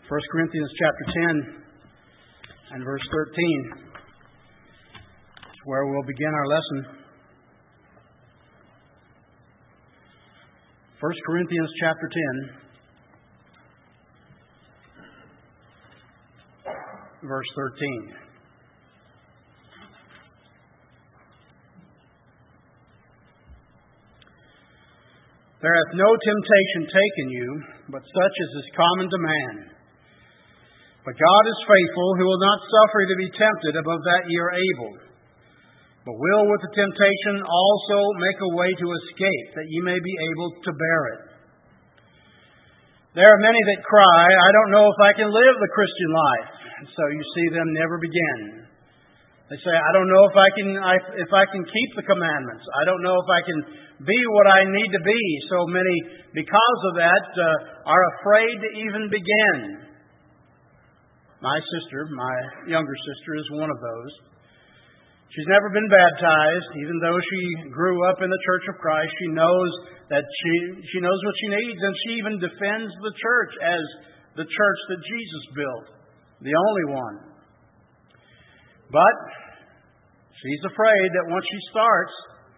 1 Corinthians chapter 10 and verse 13 is where we'll begin our lesson. 1 Corinthians chapter 10, verse 13. There hath no temptation taken you, but such as is common to man. But God is faithful, who will not suffer you to be tempted above that ye are able, but will with the temptation also make a way to escape, that ye may be able to bear it. There are many that cry, I don't know if I can live the Christian life. And so you see them never begin. They say, I don't know if I can keep the commandments. I don't know if I can be what I need to be. So many, because of that, are afraid to even begin. My sister, my younger sister, is one of those. She's never been baptized, even though she grew up in the Church of Christ. She knows that she knows what she needs, and she even defends the church as the church that Jesus built, the only one. But she's afraid that once she starts,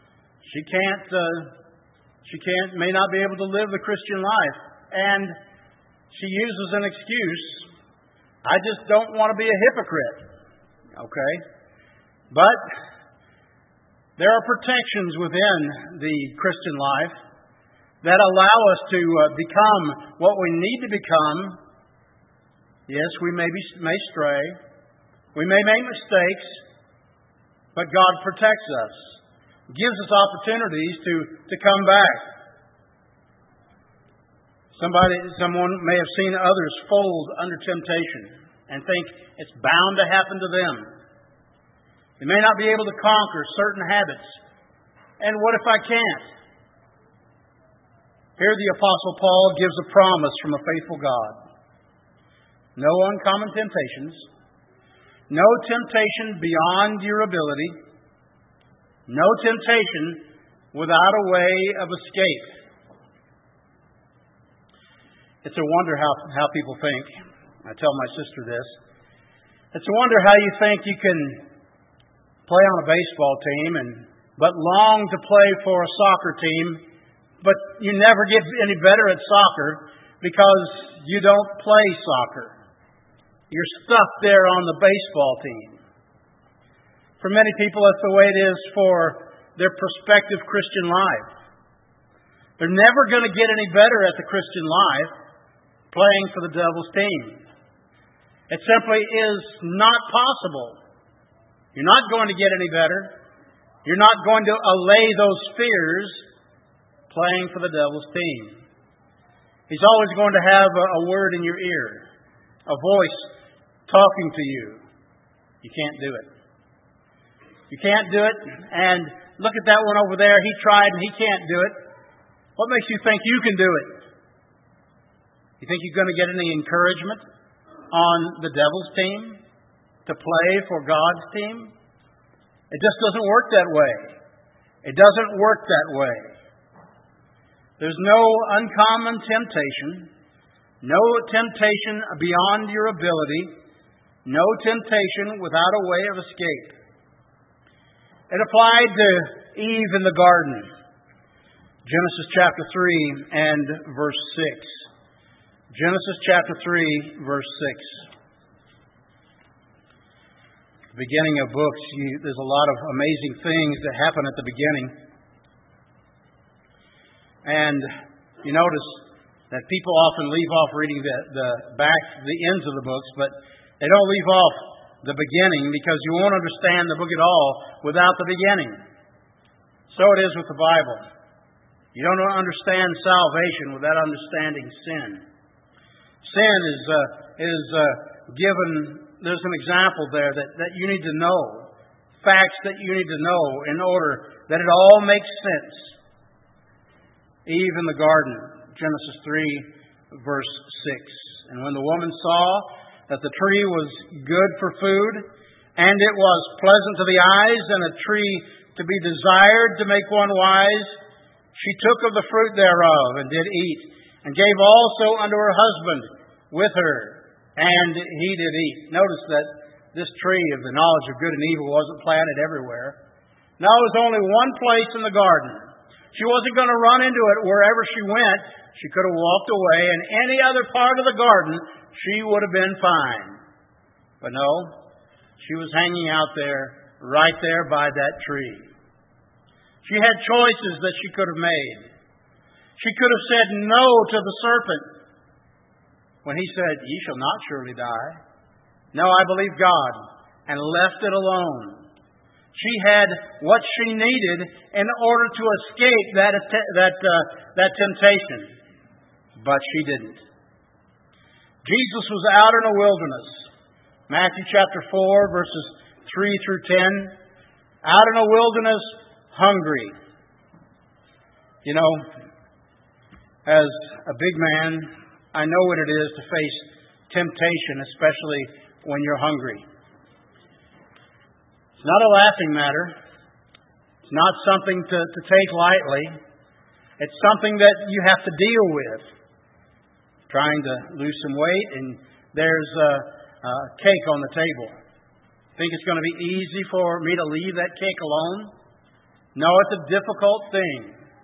she may not be able to live the Christian life. And she uses an excuse, I just don't want to be a hypocrite. Okay? But there are protections within the Christian life that allow us to become what we need to become. Yes, we may stray. We may make mistakes. But God protects us, gives us opportunities to come back. Someone may have seen others fold under temptation and think it's bound to happen to them. They may not be able to conquer certain habits. And what if I can't? Here the Apostle Paul gives a promise from a faithful God. No uncommon temptations. No temptation beyond your ability. No temptation without a way of escape. It's a wonder how people think. I tell my sister this. It's a wonder how you think you can play on a baseball team but long to play for a soccer team, but you never get any better at soccer because you don't play soccer. You're stuck there on the baseball team. For many people, that's the way it is for their prospective Christian life. They're never going to get any better at the Christian life playing for the devil's team. It simply is not possible. You're not going to get any better. You're not going to allay those fears playing for the devil's team. He's always going to have a word in your ear, a voice talking to you. You can't do it. You can't do it. And look at that one over there. He tried and he can't do it. What makes you think you can do it? You think you're going to get any encouragement on the devil's team to play for God's team? It just doesn't work that way. It doesn't work that way. There's no uncommon temptation, no temptation beyond your ability, no temptation without a way of escape. It applied to Eve in the garden. Genesis chapter 3 and verse 6. Genesis chapter 3, verse 6. The beginning of books, there's a lot of amazing things that happen at the beginning. And you notice that people often leave off reading the ends of the books, but they don't leave off the beginning because you won't understand the book at all without the beginning. So it is with the Bible. You don't understand salvation without understanding sin. Sin is given, there's an example there that you need to know, facts that you need to know in order that it all makes sense. Eve in the garden, Genesis 3, verse 6. And when the woman saw that the tree was good for food, and it was pleasant to the eyes, and a tree to be desired to make one wise, she took of the fruit thereof, and did eat, and gave also unto her husband with her, and he did eat. Notice that this tree of the knowledge of good and evil wasn't planted everywhere. No, it was only one place in the garden. She wasn't going to run into it wherever she went. She could have walked away, and any other part of the garden, she would have been fine. But no, she was hanging out there, right there by that tree. She had choices that she could have made. She could have said no to the serpent when he said, "Ye shall not surely die." No, I believe God, and left it alone. She had what she needed in order to escape that temptation, but she didn't. Jesus was out in a wilderness. Matthew chapter 4, verses 3 through 10. Out in a wilderness, hungry. You know, as a big man, I know what it is to face temptation, especially when you're hungry. It's not a laughing matter. It's not something to take lightly. It's something that you have to deal with. Trying to lose some weight, and there's a cake on the table. Think it's going to be easy for me to leave that cake alone? No, it's a difficult thing.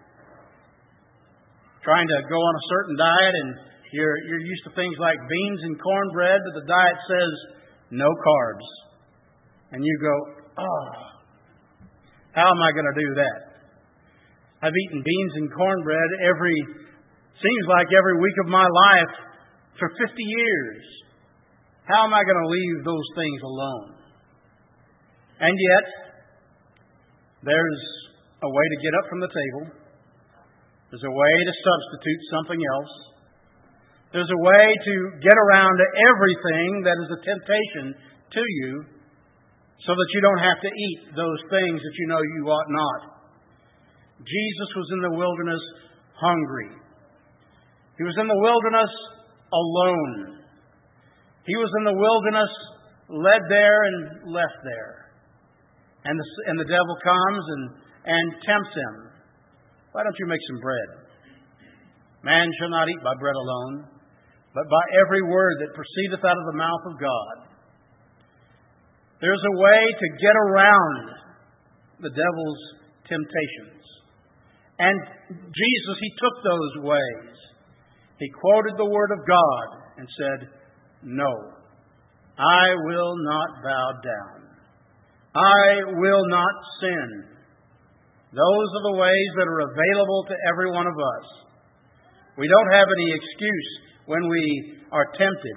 Trying to go on a certain diet, and you're used to things like beans and cornbread, but the diet says no carbs. And you go, oh, how am I going to do that? I've eaten beans and cornbread seems like every week of my life for 50 years. How am I going to leave those things alone? And yet, there's a way to get up from the table. There's a way to substitute something else. There's a way to get around everything that is a temptation to you so that you don't have to eat those things that you know you ought not. Jesus was in the wilderness hungry. He was in the wilderness alone. He was in the wilderness led there and left there. And the devil comes and tempts him. Why don't you make some bread? Man shall not eat by bread alone, but by every word that proceedeth out of the mouth of God. There's a way to get around the devil's temptations. And Jesus, He took those ways. He quoted the Word of God and said, "No, I will not bow down. I will not sin." Those are the ways that are available to every one of us. We don't have any excuse when we are tempted.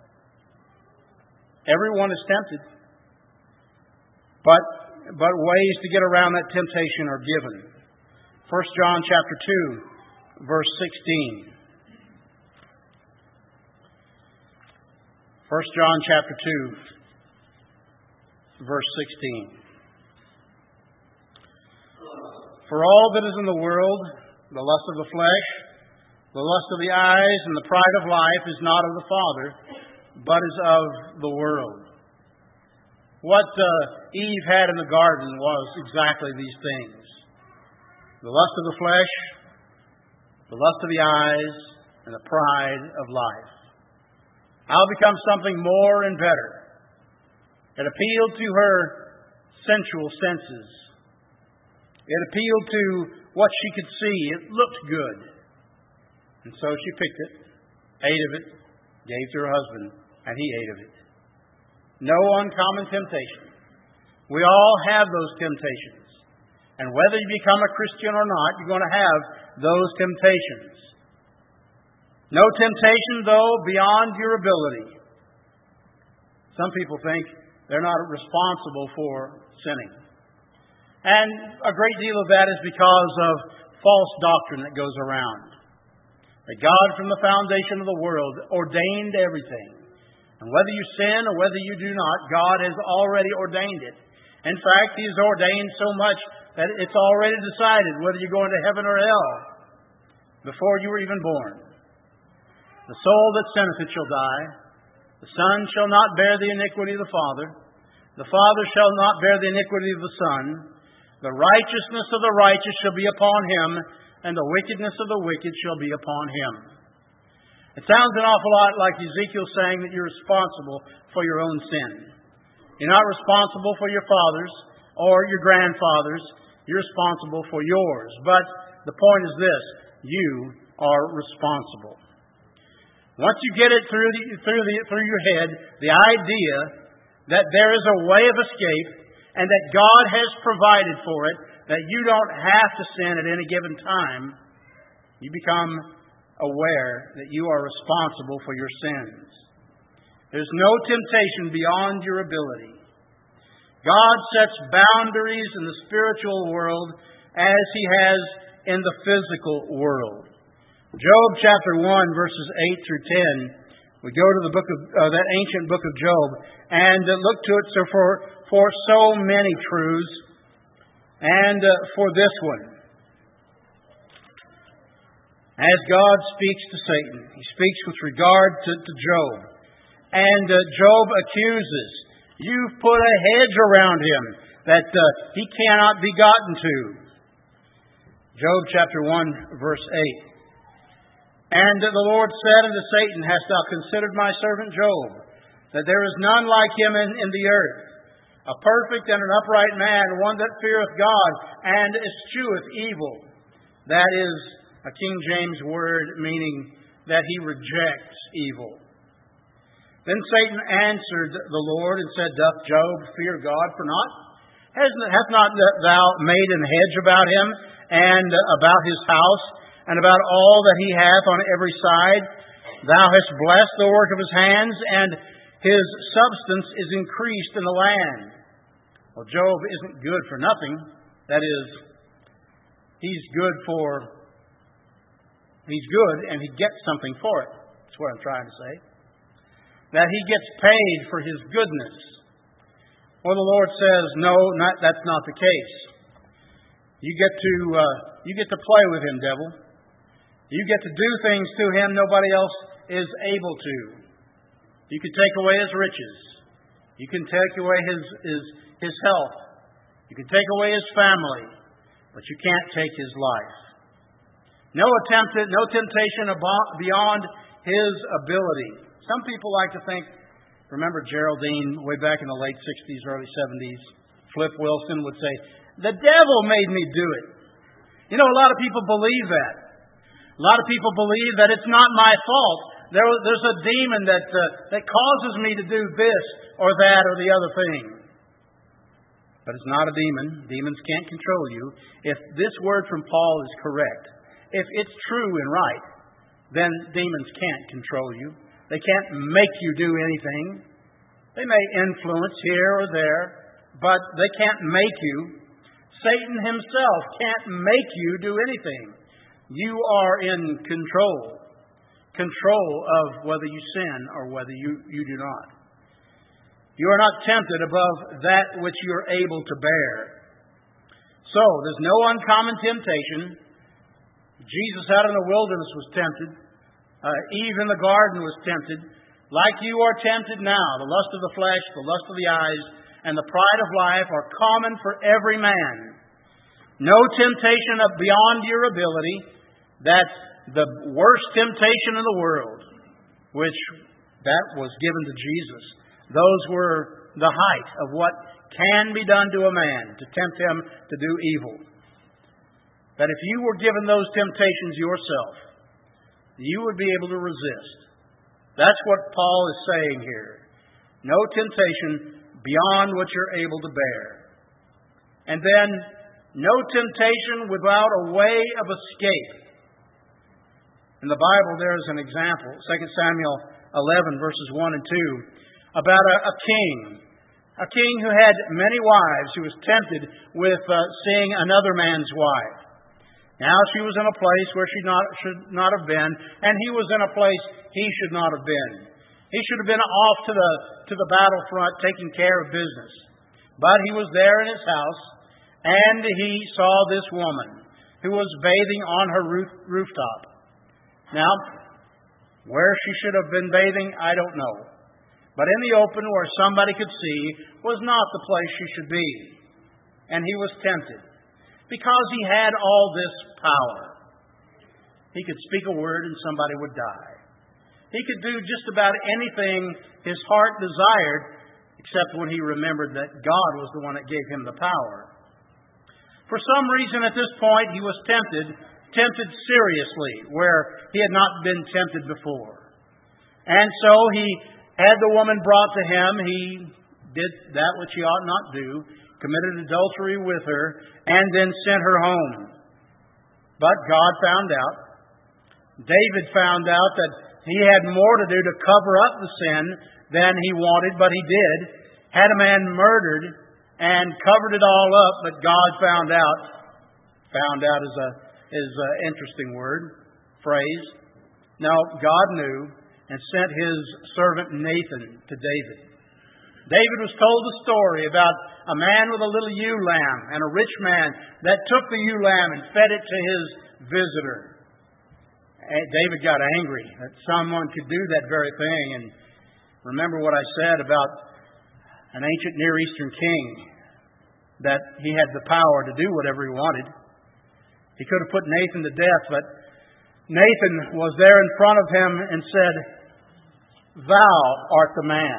Everyone is tempted. But ways to get around that temptation are given. 1 John chapter 2, verse 16. 1 John chapter 2, verse 16. For all that is in the world, the lust of the flesh, the lust of the eyes, and the pride of life is not of the Father, but is of the world. What Eve had in the garden was exactly these things. The lust of the flesh, the lust of the eyes, and the pride of life. I'll become something more and better. It appealed to her sensual senses. It appealed to what she could see. It looked good. And so she picked it, ate of it, gave to her husband, and he ate of it. No uncommon temptation. We all have those temptations. And whether you become a Christian or not, you're going to have those temptations. No temptation, though, beyond your ability. Some people think they're not responsible for sinning. And a great deal of that is because of false doctrine that goes around. That God, from the foundation of the world, ordained everything. And whether you sin or whether you do not, God has already ordained it. In fact, He has ordained so much that it's already decided whether you're going to heaven or hell before you were even born. The soul that sinneth it shall die. The Son shall not bear the iniquity of the Father. The Father shall not bear the iniquity of the Son. The righteousness of the righteous shall be upon him, and the wickedness of the wicked shall be upon him. It sounds an awful lot like Ezekiel saying that you're responsible for your own sin. You're not responsible for your fathers or your grandfathers. You're responsible for yours. But the point is this: you are responsible. Once you get it through your head, the idea that there is a way of escape and that God has provided for it, that you don't have to sin at any given time, you become aware that you are responsible for your sins. There's no temptation beyond your ability. God sets boundaries in the spiritual world as He has in the physical world. Job chapter 1, verses 8 through 10. We go to the book of that ancient book of Job and look to it for so many truths, and for this one. As God speaks to Satan, He speaks with regard to Job. And Job accuses, you've put a hedge around him that he cannot be gotten to. Job chapter 1, verse 8. And the Lord said unto Satan, hast thou considered my servant Job, that there is none like him in the earth, a perfect and an upright man, one that feareth God, and escheweth evil. That is a King James word meaning that he rejects evil. Then Satan answered the Lord and said, doth Job fear God for naught? Hath not thou made an hedge about him, and about his house, and about all that he hath on every side? Thou hast blessed the work of his hands, and his substance is increased in the land. Well, Job isn't good for nothing. That is, he's good and he gets something for it. That's what I'm trying to say. That he gets paid for his goodness. Well, the Lord says, no, that's not the case. You get to play with him, devil. You get to do things to him nobody else is able to. You can take away his riches. You can take away his health. You can take away his family. But you can't take his life. No temptation beyond his ability. Some people like to think, remember Geraldine way back in the late 60s, early 70s, Flip Wilson would say, the devil made me do it. You know, a lot of people believe that. A lot of people believe that it's not my fault. There's a demon that causes me to do this or that or the other thing. But it's not a demon. Demons can't control you. If this word from Paul is correct, if it's true and right, then demons can't control you. They can't make you do anything. They may influence here or there, but they can't make you. Satan himself can't make you do anything. You are in control of whether you sin or whether you do not. You are not tempted above that which you are able to bear. So, there's no uncommon temptation. Jesus out in the wilderness was tempted. Eve in the garden was tempted. Like you are tempted now. The lust of the flesh, the lust of the eyes, and the pride of life are common for every man. No temptation beyond your ability. That's the worst temptation in the world, which that was given to Jesus. Those were the height of what can be done to a man to tempt him to do evil. That if you were given those temptations yourself, you would be able to resist. That's what Paul is saying here. No temptation beyond what you're able to bear. And then, no temptation without a way of escape. In the Bible, there is an example, 2 Samuel 11, verses 1 and 2, about a king. A king who had many wives, who was tempted with seeing another man's wife. Now she was in a place where she should not have been, and he was in a place he should not have been. He should have been off to the battlefront taking care of business. But he was there in his house, and he saw this woman who was bathing on her rooftop. Now, where she should have been bathing, I don't know. But in the open where somebody could see was not the place she should be. And he was tempted because he had all this power. He could speak a word and somebody would die. He could do just about anything his heart desired, except when he remembered that God was the one that gave him the power. For some reason at this point he was tempted seriously, where he had not been tempted before. And so he had the woman brought to him. He did that which he ought not do, committed adultery with her, and then sent her home. But God found out. David found out that he had more to do to cover up the sin than he wanted, but he did. Had a man murdered and covered it all up, but God found out. Found out is an interesting phrase. No, God knew and sent his servant Nathan to David. David was told the story about a man with a little ewe lamb and a rich man that took the ewe lamb and fed it to his visitor. David got angry that someone could do that very thing. And remember what I said about an ancient Near Eastern king, that he had the power to do whatever he wanted. He could have put Nathan to death, but Nathan was there in front of him and said, "Thou art the man."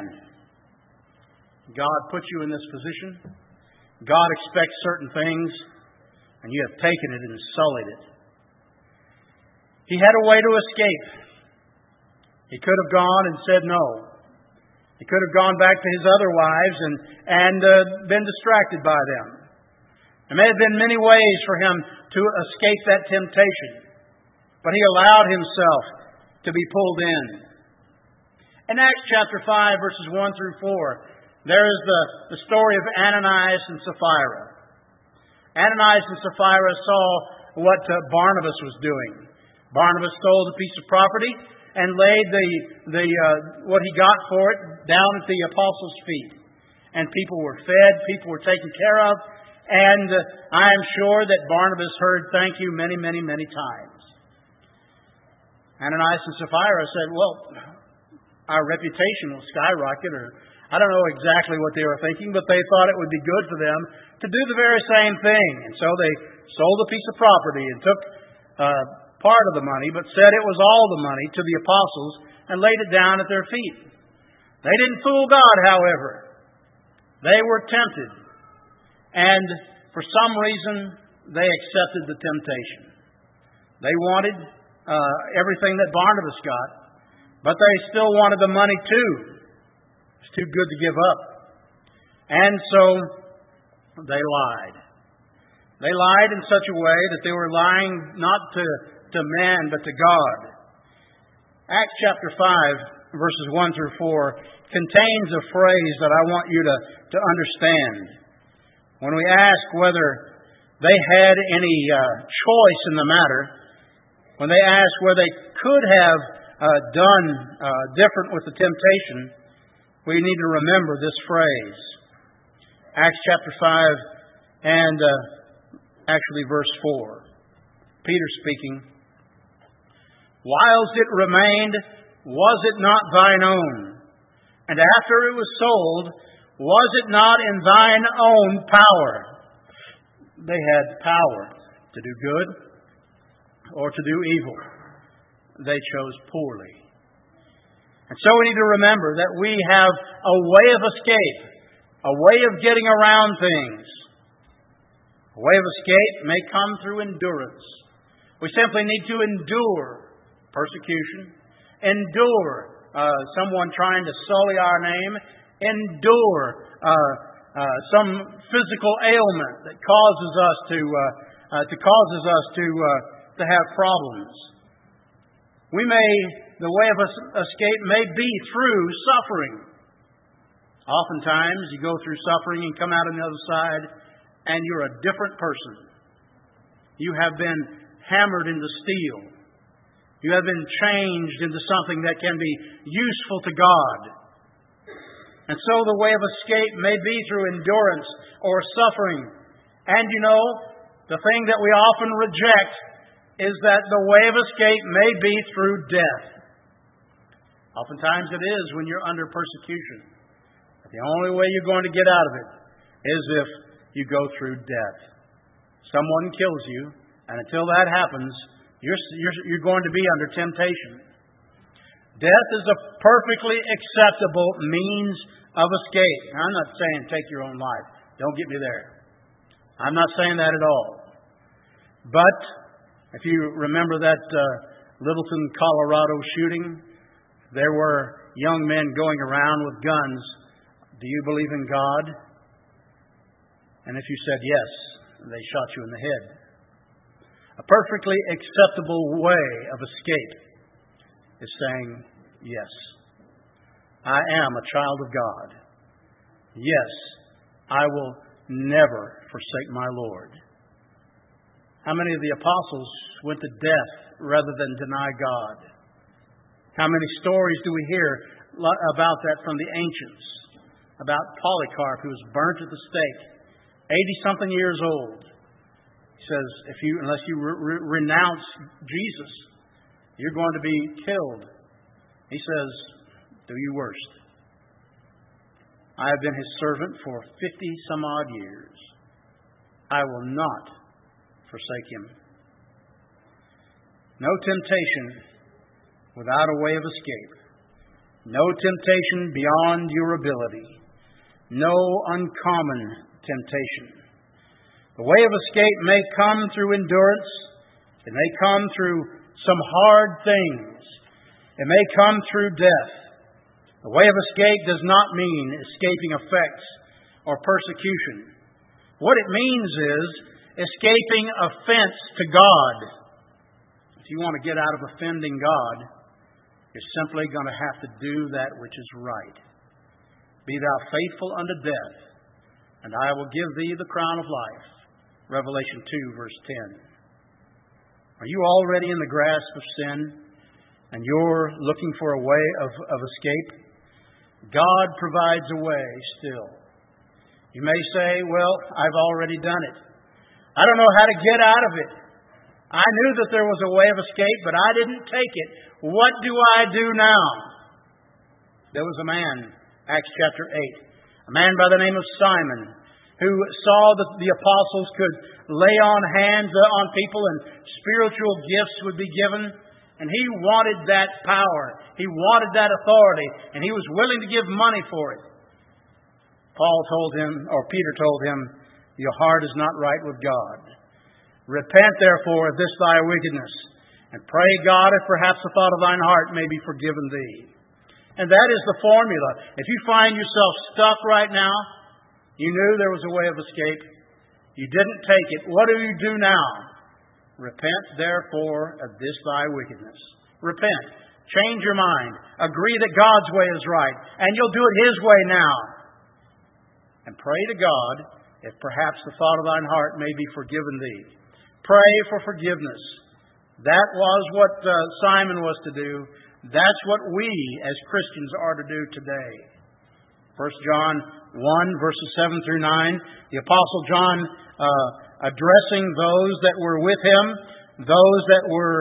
God put you in this position. God expects certain things, and you have taken it and sullied it. He had a way to escape. He could have gone and said no. He could have gone back to his other wives and been distracted by them. There may have been many ways for him to escape that temptation, but he allowed himself to be pulled in. In Acts chapter 5, verses 1 through 4, there is the story of Ananias and Sapphira. Ananias and Sapphira saw what Barnabas was doing. Barnabas stole a piece of property and laid what he got for it down at the apostles' feet. And people were fed, people were taken care of, and I am sure that Barnabas heard "thank you" many, many, many times. Ananias and Sapphira said, "Well, our reputation will skyrocket," or I don't know exactly what they were thinking, but they thought it would be good for them to do the very same thing. And so they sold a piece of property and took part of the money, but said it was all the money, to the apostles and laid it down at their feet. They didn't fool God, however. They were tempted. And for some reason, they accepted the temptation. They wanted everything that Barnabas got, but they still wanted the money too. It's too good to give up. And so they lied. They lied in such a way that they were lying not to man, but to God. Acts chapter 5, verses 1 through 4, contains a phrase that I want you to understand. When we ask whether they had any choice in the matter, when they ask whether they could have done different with the temptation, we need to remember this phrase. Acts chapter 5 and actually verse 4. Peter speaking, "Whiles it remained, was it not thine own? And after it was sold, was it not in thine own power?" They had power to do good or to do evil. They chose poorly. And so we need to remember that we have a way of escape, a way of getting around things. A way of escape may come through endurance. We simply need to endure persecution, endure someone trying to sully our name, endure some physical ailment that causes us to have problems. The way of escape may be through suffering. Oftentimes you go through suffering and come out on the other side and you're a different person. You have been hammered into steel. You have been changed into something that can be useful to God. And so the way of escape may be through endurance or suffering. And the thing that we often reject is that the way of escape may be through death. Oftentimes it is when you're under persecution. But the only way you're going to get out of it is if you go through death. Someone kills you, and until that happens, you're going to be under temptation. Death is a perfectly acceptable means of escape. Now, I'm not saying take your own life. Don't get me there. I'm not saying that at all. But if you remember that Littleton, Colorado shooting, there were young men going around with guns. Do you believe in God? And if you said yes, they shot you in the head. A perfectly acceptable way of escape is saying, yes, I am a child of God. Yes, I will never forsake my Lord. How many of the apostles went to death rather than deny God? How many stories do we hear about that from the ancients? About Polycarp, who was burnt at the stake, 80-something years old. He says, unless you renounce Jesus, you're going to be killed. He says, do your worst. I have been His servant for 50-some-odd years. I will not forsake Him. No temptation without a way of escape. No temptation beyond your ability. No uncommon temptation. The way of escape may come through endurance. It may come through some hard things. It may come through death. The way of escape does not mean escaping effects or persecution. What it means is escaping offense to God. If you want to get out of offending God, you're simply going to have to do that which is right. Be thou faithful unto death, and I will give thee the crown of life. Revelation 2, verse 10. Are you already in the grasp of sin, and you're looking for a way of escape? God provides a way still. You may say, well, I've already done it. I don't know how to get out of it. I knew that there was a way of escape, but I didn't take it. What do I do now? There was a man, Acts chapter 8, a man by the name of Simon, who saw that the apostles could lay on hands on people and spiritual gifts would be given. And he wanted that power. He wanted that authority. And he was willing to give money for it. Peter told him, your heart is not right with God. Repent therefore of this thy wickedness, and pray God if perhaps the thought of thine heart may be forgiven thee. And that is the formula. If you find yourself stuck right now, you knew there was a way of escape. You didn't take it. What do you do now? Repent, therefore, of this thy wickedness. Repent. Change your mind. Agree that God's way is right. And you'll do it His way now. And pray to God, if perhaps the thought of thine heart may be forgiven thee. Pray for forgiveness. That was what Simon was to do. That's what we as Christians are to do today. 1 John 1, verses 7 through 9. The Apostle John addressing those that were with him, those that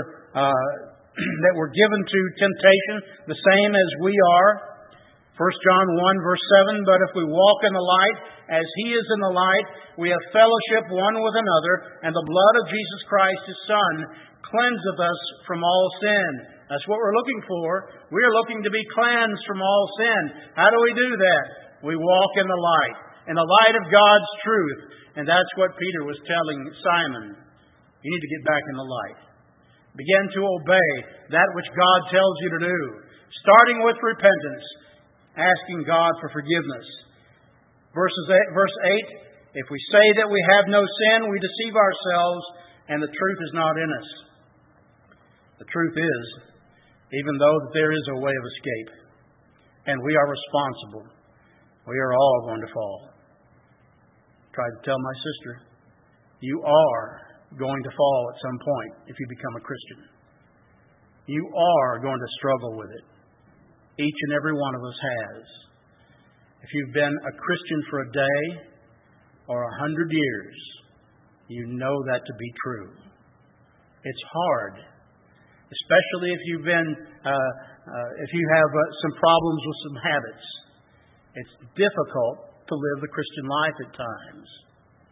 were given to temptation, the same as we are. 1 John 1, verse 7, but if we walk in the light, as He is in the light, we have fellowship one with another, and the blood of Jesus Christ, His Son, cleanseth us from all sin. That's what we're looking for. We're looking to be cleansed from all sin. How do we do that? We walk in the light of God's truth. And that's what Peter was telling Simon. You need to get back in the light. Begin to obey that which God tells you to do. Starting with repentance. Asking God for forgiveness. Verse 8, if we say that we have no sin, we deceive ourselves, and the truth is not in us. The truth is, even though there is a way of escape, and we are responsible, we are all going to fall. Tried to tell my sister, you are going to fall at some point if you become a Christian. You are going to struggle with it. Each and every one of us has. If you've been a Christian for a day or 100 years, you know that to be true. It's hard, especially if you've been, if you have some problems with some habits. It's difficult to live the Christian life at times.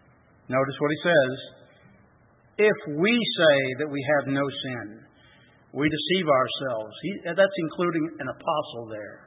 Notice what he says. If we say that we have no sin, we deceive ourselves. That's including an apostle there.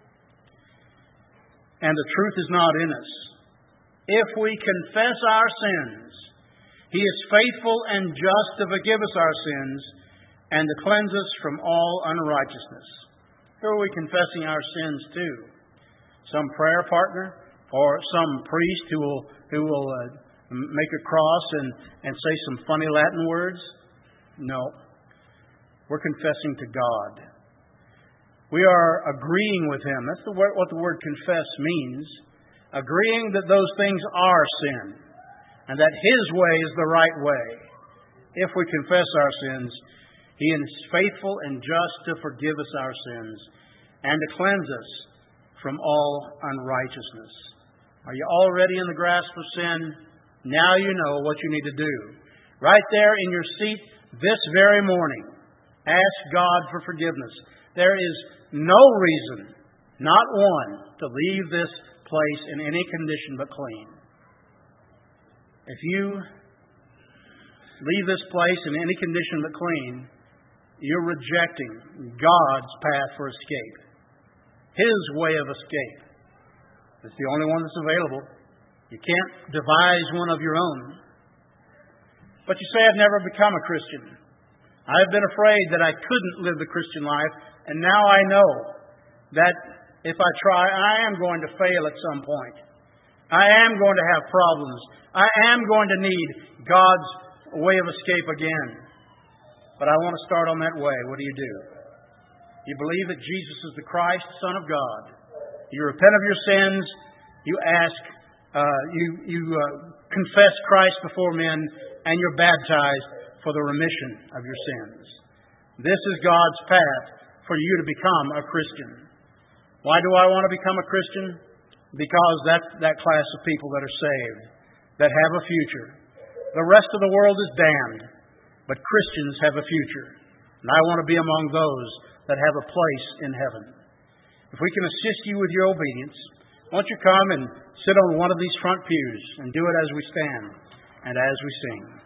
And the truth is not in us. If we confess our sins, He is faithful and just to forgive us our sins and to cleanse us from all unrighteousness. Who are we confessing our sins to? Some prayer partner or some priest who will make a cross and say some funny Latin words? No. We're confessing to God. We are agreeing with Him. That's what the word confess means. Agreeing that those things are sin and that His way is the right way. If we confess our sins, He is faithful and just to forgive us our sins and to cleanse us from all unrighteousness. Are you already in the grasp of sin? Now you know what you need to do. Right there in your seat this very morning, ask God for forgiveness. There is no reason, not one, to leave this place in any condition but clean. If you leave this place in any condition but clean, you're rejecting God's path for escape. His way of escape. It's the only one that's available. You can't devise one of your own. But you say, I've never become a Christian. I've been afraid that I couldn't live the Christian life, and now I know that if I try, I am going to fail at some point. I am going to have problems. I am going to need God's way of escape again. But I want to start on that way. What do? You believe that Jesus is the Christ, Son of God. You repent of your sins. You ask, you confess Christ before men, and you're baptized for the remission of your sins. This is God's path for you to become a Christian. Why do I want to become a Christian? Because that's that class of people that are saved, that have a future. The rest of the world is damned, but Christians have a future. And I want to be among those that have a place in heaven. If we can assist you with your obedience, won't you come and sit on one of these front pews and do it as we stand and as we sing.